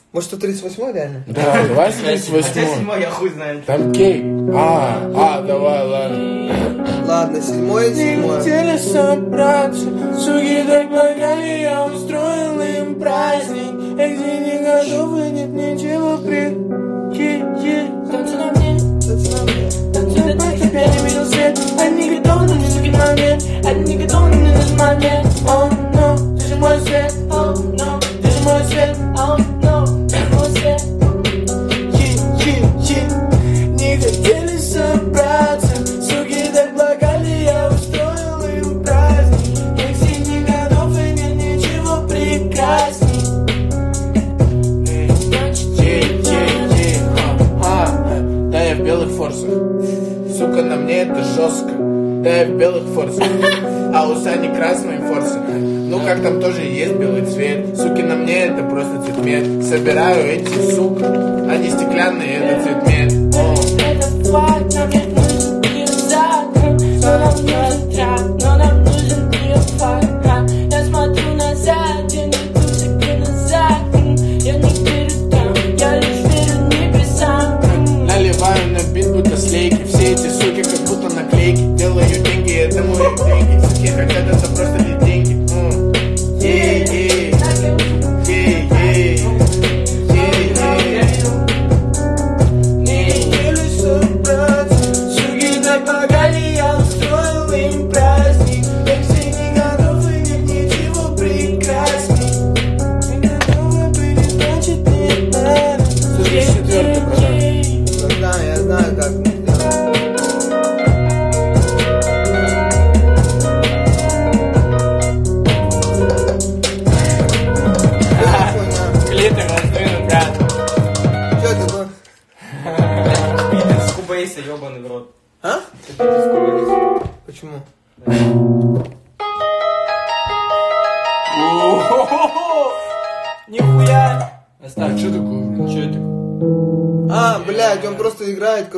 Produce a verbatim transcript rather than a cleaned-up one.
Может, сто тридцать восьмой реально? Да, давай тридцать восьмой. Хотя седьмой я хуй знаю. Там кейк. А, а, давай, ладно. Ладно, седьмой, седьмой. Хотели собраться, суки так благали, я устроил им праздник. Эх, не готовы, нет ничего прикинь. Танцы на мне, танцы на мне, танцы на мне, чтоб я не видел свет. Они готовы, но не суки на момент, они готовы, но не наш момент. Oh no, ты же мой свет, oh no, ты же мой свет, oh no, ты же мой свет. Не хотели собраться, суки так благали, я устроил им праздник. Как синий годов и нет ничего прекрасней. Да, я в белых форсах. Сука, на мне это жестко. Да, я в белых форсах. А у Сани красные форсы. Ну как там тоже есть белый цвет. Суки, на мне это просто цветмет. Собираю эти, сука. Они стеклянные, это цветмет. Это факт, нам не нужен биозак. Но нам нужен трак, но нам нужен биофак. Я смотрю назад, я не тусик назад. Я не верю там, я лишь верю небесам. Наливаю на бит, будто слейки. Все эти суки, как будто наклейки. Делаю деньги, это мои деньги. Суки хотят, это просто не деньги. Ей-ей, ей-ей. Ёбаный в рот. А? Почему? Нихуя! Оставь. Что такое? Что это? А, блядь, он просто играет.